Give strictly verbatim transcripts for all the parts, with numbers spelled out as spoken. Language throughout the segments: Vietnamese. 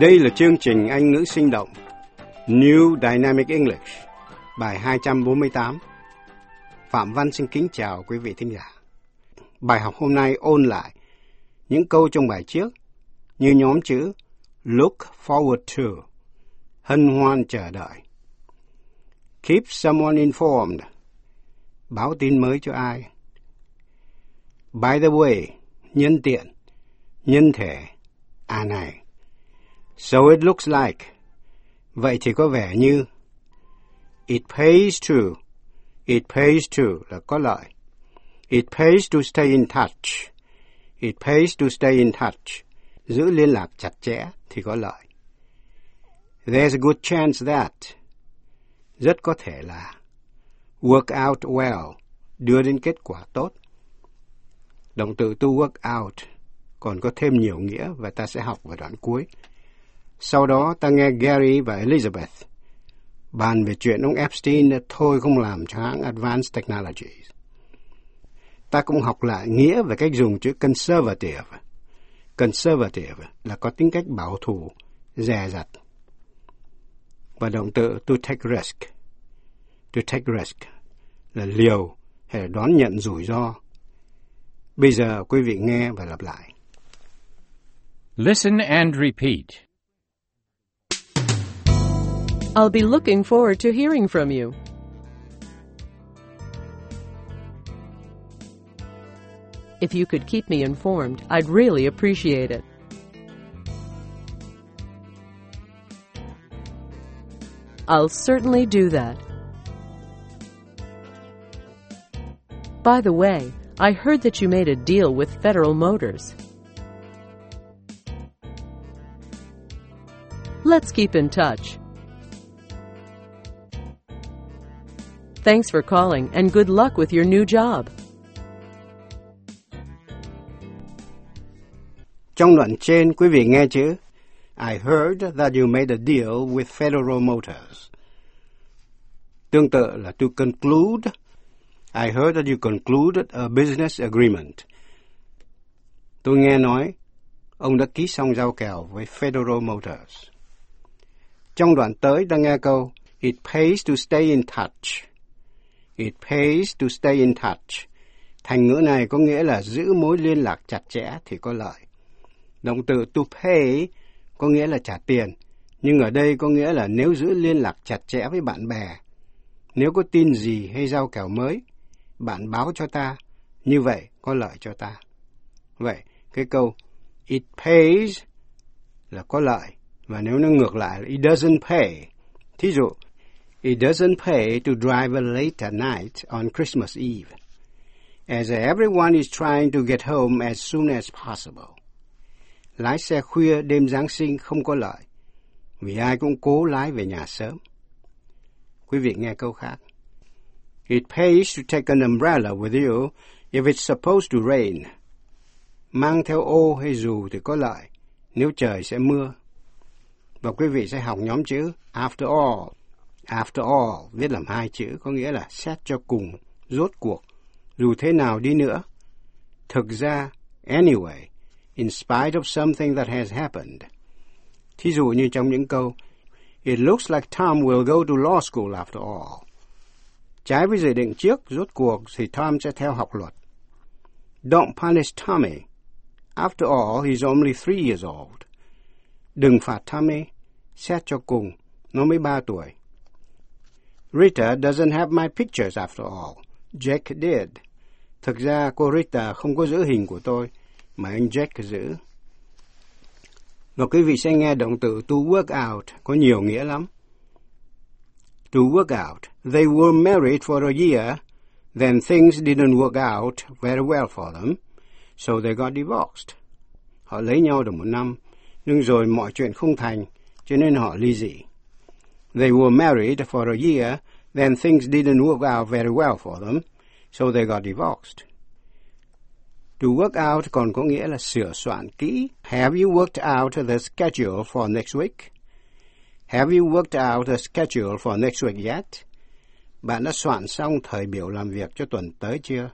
Đây là chương trình Anh ngữ sinh động New Dynamic English, bài hai trăm bốn mươi tám. Phạm Văn xin kính chào quý vị thính giả. Bài học hôm nay ôn lại những câu trong bài trước như nhóm chữ look forward to, hân hoan chờ đợi. Keep someone informed, báo tin mới cho ai. By the way, nhân tiện, nhân thể, à này. So it looks like, vậy thì có vẻ như. It pays to, it pays to là có lợi. It pays to stay in touch, it pays to stay in touch, giữ liên lạc chặt chẽ thì có lợi. There's a good chance that, rất có thể là. Work out well, đưa đến kết quả tốt. Động từ to work out còn có thêm nhiều nghĩa và ta sẽ học vào đoạn cuối. Sau đó ta nghe Gary và Elizabeth bàn về chuyện ông Epstein đã thôi không làm cho hãng Advanced Technologies. Ta cũng học lại nghĩa về cách dùng chữ conservative. Conservative là có tính cách bảo thủ, dè dặt. Và động từ to take risk. To take risk là liều hay là đón nhận rủi ro. Bây giờ quý vị nghe và lặp lại. Listen and repeat. I'll be looking forward to hearing from you. If you could keep me informed, I'd really appreciate it. I'll certainly do that. By the way, I heard that you made a deal with Federal Motors. Let's keep in touch. Thanks for calling and good luck with your new job. Trong đoạn trên, quý vị nghe chữ I heard that you made a deal with Federal Motors. Tương tự là to conclude. I heard that you concluded a business agreement. Tôi nghe nói ông đã ký xong giao kèo với Federal Motors. Trong đoạn tới ta nghe câu It pays to stay in touch. It pays to stay in touch. Thành ngữ này có nghĩa là giữ mối liên lạc chặt chẽ thì có lợi. Động từ to pay có nghĩa là trả tiền, nhưng ở đây có nghĩa là nếu giữ liên lạc chặt chẽ với bạn bè, nếu có tin gì hay giao kèo mới, bạn báo cho ta, như vậy có lợi cho ta. Vậy, cái câu it pays là có lợi, và nếu nó ngược lại là it doesn't pay. Thí dụ, it doesn't pay to drive late at night on Christmas Eve, as everyone is trying to get home as soon as possible. Lái xe khuya đêm Giáng sinh không có lợi, vì ai cũng cố lái về nhà sớm. Quý vị nghe câu khác. It pays to take an umbrella with you if it's supposed to rain. Mang theo ô hay dù thì có lợi, nếu trời sẽ mưa. Và quý vị sẽ học nhóm chữ after all. After all viết làm hai chữ có nghĩa là xét cho cùng, rốt cuộc, dù thế nào đi nữa. Thực ra, anyway, in spite of something that has happened. Thí dụ như trong những câu It looks like Tom will go to law school after all. Trái với dự định trước, rốt cuộc thì Tom sẽ theo học luật. Don't punish Tommy. After all, he's only three years old. Đừng phạt Tommy, xét cho cùng, nó mới ba tuổi. Rita doesn't have my pictures after all. Jack did. Thực ra cô Rita không có giữ hình của tôi, mà anh Jack giữ. Và quý vị sẽ nghe động từ to work out có nhiều nghĩa lắm. To work out. They were married for a year, then things didn't work out very well for them, so they got divorced. Họ lấy nhau được một năm, nhưng rồi mọi chuyện không thành, cho nên họ ly dị. They were married for a year, then things didn't work out very well for them, so they got divorced. To work out còn có nghĩa là sửa soạn kỹ. Have you worked out the schedule for next week? Have you worked out the schedule for next week yet? Bạn đã soạn xong thời biểu làm việc cho tuần tới chưa?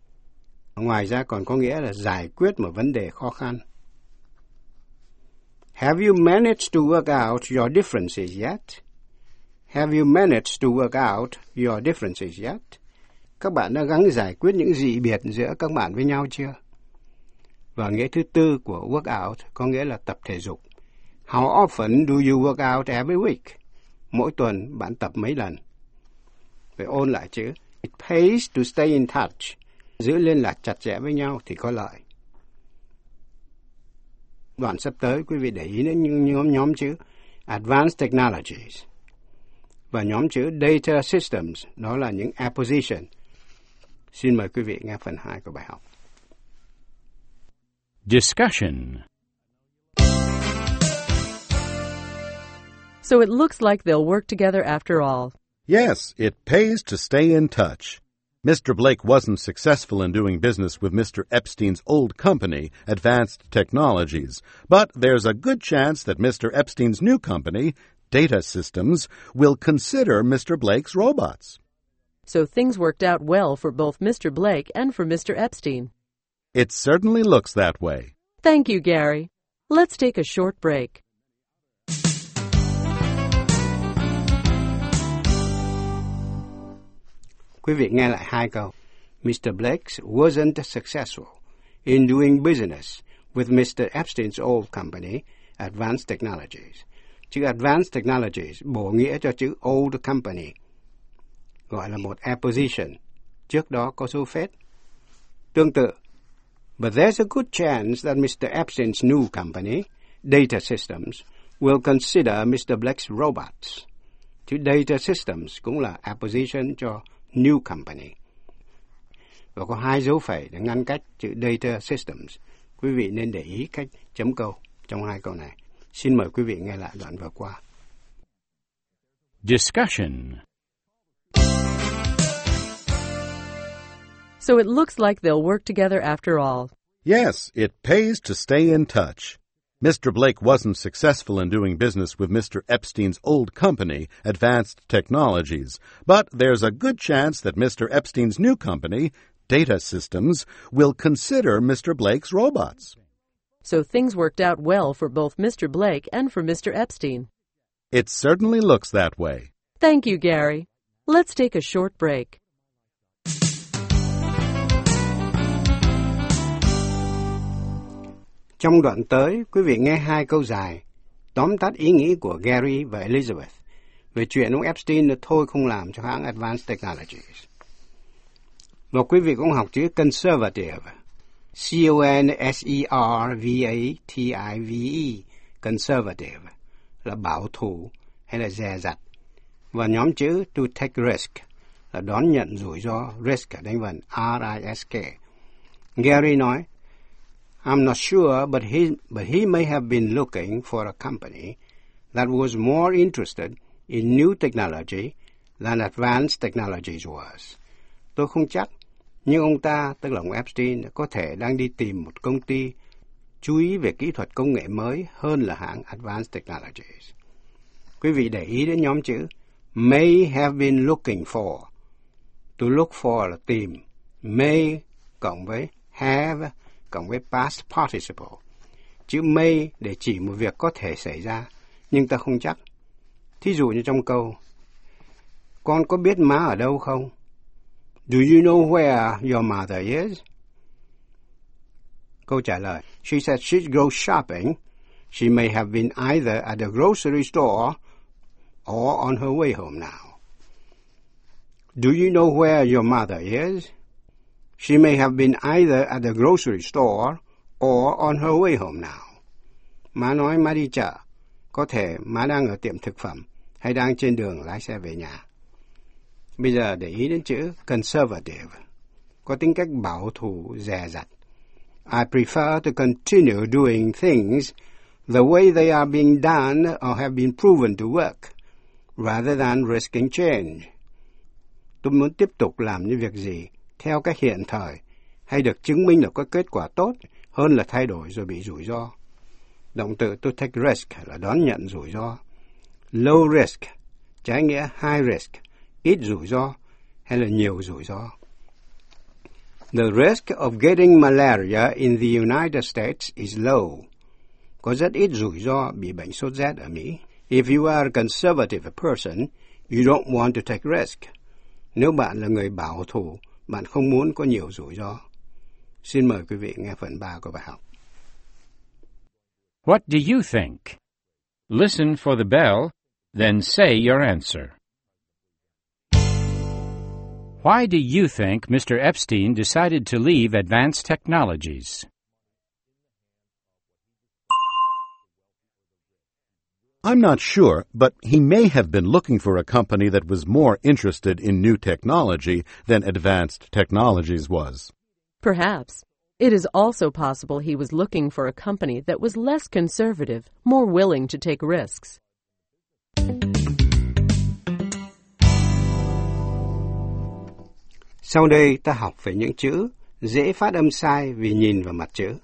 Ngoài ra còn có nghĩa là giải quyết một vấn đề khó khăn. Have you managed to work out your differences yet? Have you managed to work out your differences yet? Các bạn đã gắng giải quyết những dị biệt giữa các bạn với nhau chưa? Và nghĩa thứ tư của work out có nghĩa là tập thể dục. How often do you work out every week? Mỗi tuần bạn tập mấy lần? Phải ôn lại chữ. It pays to stay in touch. Giữ liên lạc chặt chẽ với nhau thì có lợi. Đoạn sắp tới quý vị để ý đến những nhóm, nhóm chữ Advanced Technologies và nhóm chữ Data Systems, đó là những apposition. Xin mời quý vị nghe phần hai của bài học. Discussion. So it looks like they'll work together after all. Yes, it pays to stay in touch. Mister Blake wasn't successful in doing business with Mister Epstein's old company, Advanced Technologies, but there's a good chance that Mister Epstein's new company, Data Systems, will consider Mister Blake's robots. So things worked out well for both Mister Blake and for Mister Epstein. It certainly looks that way. Thank you, Gary. Let's take a short break. Quý vị nghe lại hai câu. Mister Blake wasn't successful in doing business with Mister Epstein's old company, Advanced Technologies. Chữ Advanced Technologies bổ nghĩa cho chữ old company, gọi là một apposition. Trước đó có số phép. Tương tự, but there's a good chance that Mister Epstein's new company, Data Systems, will consider Mister Blake's robots. Chữ Data Systems cũng là apposition cho new company. Và có hai dấu phẩy để ngăn cách chữ Data Systems. Quý vị nên để ý cách chấm câu trong hai câu này. Xin mời quý vị nghe lại đoạn vừa qua. Discussion. So it looks like they'll work together after all. Yes, it pays to stay in touch. Mister Blake wasn't successful in doing business with Mister Epstein's old company, Advanced Technologies, but there's a good chance that Mister Epstein's new company, Data Systems, will consider Mister Blake's robots. So things worked out well for both Mister Blake and for Mister Epstein. It certainly looks that way. Thank you, Gary. Let's take a short break. Trong đoạn tới, quý vị nghe hai câu dài, tóm tắt ý nghĩ của Gary và Elizabeth về chuyện ông Epstein đã thôi không làm cho hãng Advanced Technologies. Và quý vị cũng học chữ conservative, C O N S E R V A T I V E, conservative, là bảo thủ hay là dè dặt. Và nhóm chữ to take risk, là đón nhận rủi ro, risk ở đánh vần R I S K. Gary nói, I'm not sure, but he, but he may have been looking for a company that was more interested in new technology than Advanced Technologies was. Tôi không chắc, nhưng ông ta, tức là ông Epstein, có thể đang đi tìm một công ty chú ý về kỹ thuật công nghệ mới hơn là hãng Advanced Technologies. Quý vị để ý đến nhóm chữ may have been looking for. To look for là tìm. May cộng với have cộng với past participle. Chữ may để chỉ một việc có thể xảy ra, nhưng ta không chắc. Thí dụ như trong câu, con có biết má ở đâu không? Do you know where your mother is? Câu trả lời, she said she'd go shopping. She may have been either at the grocery store or on her way home now. Do you know where your mother is? She may have been either at the grocery store or on her way home now. Má nói má đi chợ. Có thể má đang ở tiệm thực phẩm hay đang trên đường lái xe về nhà. Bây giờ để ý đến chữ conservative. Có tính cách bảo thủ, dè dặt. I prefer to continue doing things the way they are being done or have been proven to work, rather than risking change. Tôi muốn tiếp tục làm những việc gì theo cách hiện thời, hay được chứng minh là có kết quả tốt, hơn là thay đổi rồi bị rủi ro. Động từ to take risk là đón nhận rủi ro. Low risk, trái nghĩa high risk, ít rủi ro hay là nhiều rủi ro. The risk of getting malaria in the United States is low. có rất ít rủi ro bị bệnh sốt rét ở Mỹ. If you are a conservative person, you don't want to take risk. Nếu bạn là người bảo thủ, bạn không muốn có nhiều rủi ro. Xin mời quý vị nghe phần ba của bài học. What do you think? Listen for the bell, then say your answer. Why do you think Mister Epstein decided to leave Advanced Technologies? I'm not sure, but he may have been looking for a company that was more interested in new technology than Advanced Technologies was. Perhaps. It is also possible he was looking for a company that was less conservative, more willing to take risks. Sau đây ta học về những chữ dễ phát âm sai vì nhìn vào mặt chữ.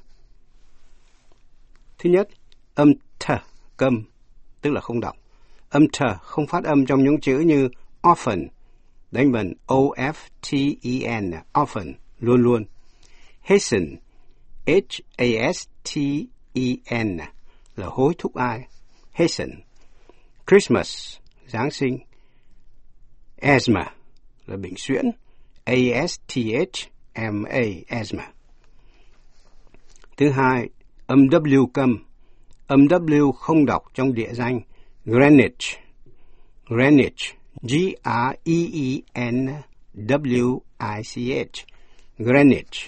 Thứ nhất, âm th, câm, tức là không đọc. Âm th không phát âm trong những chữ như often, đánh vần O F T E N, often, luôn luôn. Hasten, H A S T E N, là hối thúc ai. Hasten. Christmas, Giáng sinh. Asthma, là bệnh suyễn. A S T H M A, asthma. Thứ hai, âm W câm. Âm W không đọc trong địa danh Greenwich. Greenwich, G R E E N W I C H, Greenwich.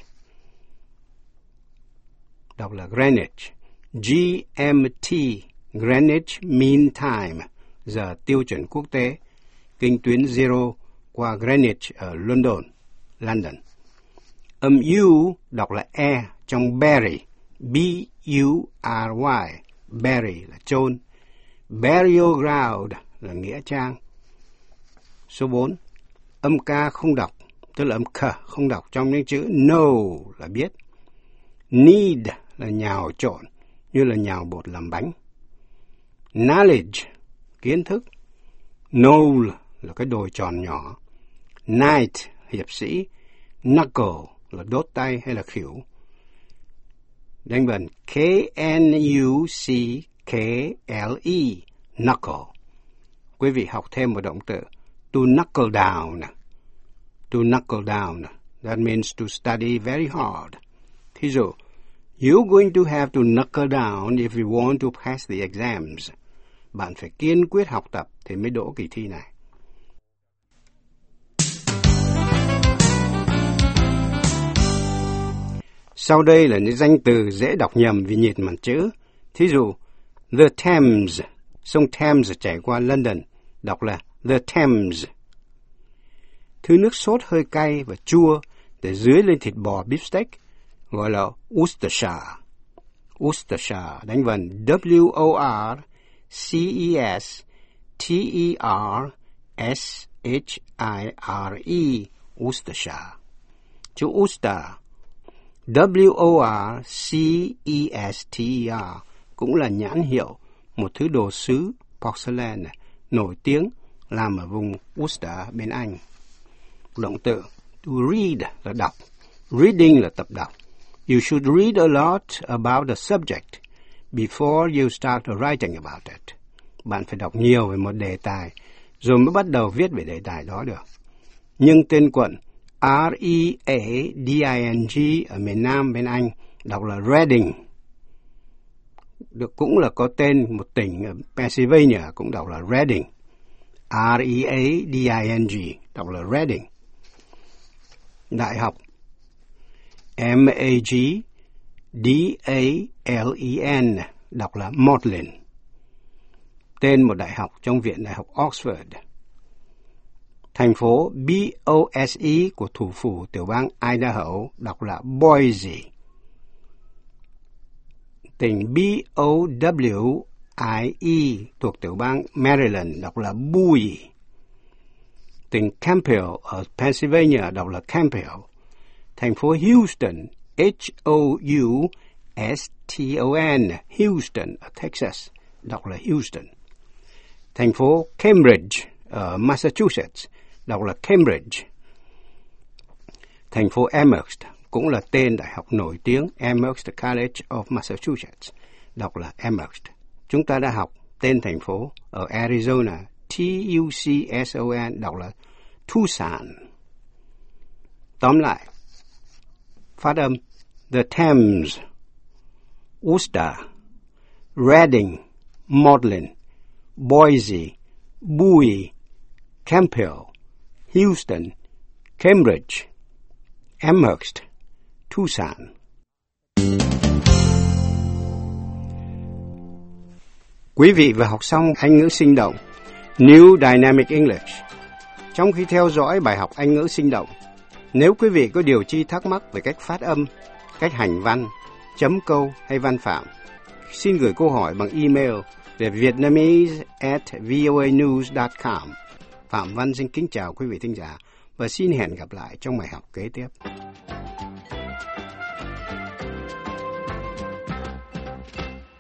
Đọc là Greenwich. G M T, Greenwich Mean Time, giờ tiêu chuẩn quốc tế, kinh tuyến Zero qua Greenwich ở London, London. Âm U đọc là E trong bury, B U R Y, bury là chôn. Burial ground là nghĩa trang. Số bốn, âm K không đọc, tức là âm K không đọc trong những chữ know là biết. Need là nhào trộn, như là nhào bột làm bánh. Knowledge, kiến thức. Knoll là cái đồi tròn nhỏ. Knight, hiệp sĩ. Knuckle là đốt tay hay là khuỷu. Đánh vần K N U C K L E, knuckle. Quý vị học thêm một động từ to knuckle down. To knuckle down, that means to study very hard. Thí dụ, you're going to have to knuckle down if you want to pass the exams. Bạn phải kiên quyết học tập thì mới đỗ kỳ thi này. Sau đây là những danh từ dễ đọc nhầm vì nhìn mặt chữ. Thí dụ, the Thames, sông Thames chảy qua London, đọc là the Thames. Thứ nước sốt hơi cay và chua để dưới lên thịt bò beefsteak, gọi là Worcestershire. Worcestershire, đánh vần W O R C E S T E R S H I R E, Worcestershire. Chữ Worcester, W O R C E S T E R, cũng là nhãn hiệu một thứ đồ sứ porcelain nổi tiếng làm ở vùng Worcester bên Anh. Động từ to read là đọc. Reading là tập đọc. You should read a lot about the subject before you start writing about it. Bạn phải đọc nhiều về một đề tài rồi mới bắt đầu viết về đề tài đó được. Nhưng tên quận R E A D I N G ở miền Nam bên Anh đọc là Reading. Được cũng là có tên một tỉnh ở Pennsylvania cũng đọc là Reading. R E A D I N G đọc là Reading. Đại học M A G D A L E N đọc là Magdalen. Tên một đại học trong viện đại học Oxford. Thành phố B O S E của thủ phủ tiểu bang Idaho đọc là Boise. Tỉnh B O W I E thuộc tiểu bang Maryland đọc là Bowie. Tỉnh Campbell ở Pennsylvania đọc là Campbell. Thành phố Houston H O U S T O N, Houston ở Texas đọc là Houston. Thành phố Cambridge ở Massachusetts đọc là Cambridge. Thành phố Amherst cũng là tên đại học nổi tiếng, Amherst College of Massachusetts, đọc là Amherst. Chúng ta đã học tên thành phố ở Arizona, T U C S O N, đọc là Tucson. Tóm lại, phát âm The Thames, Worcester, Reading, Maudlin, Boise, Bowie, Campbell, Houston, Cambridge, Amherst, Tucson. Quý vị vừa học xong Anh ngữ sinh động New Dynamic English. Trong khi theo dõi bài học Anh ngữ sinh động, nếu quý vị có điều chi thắc mắc về cách phát âm, cách hành văn, chấm câu hay văn phạm, xin gửi câu hỏi bằng email về vietnamese at voanews dot com. Phạm Văn xin kính chào quý vị thính giả và xin hẹn gặp lại trong bài học kế tiếp.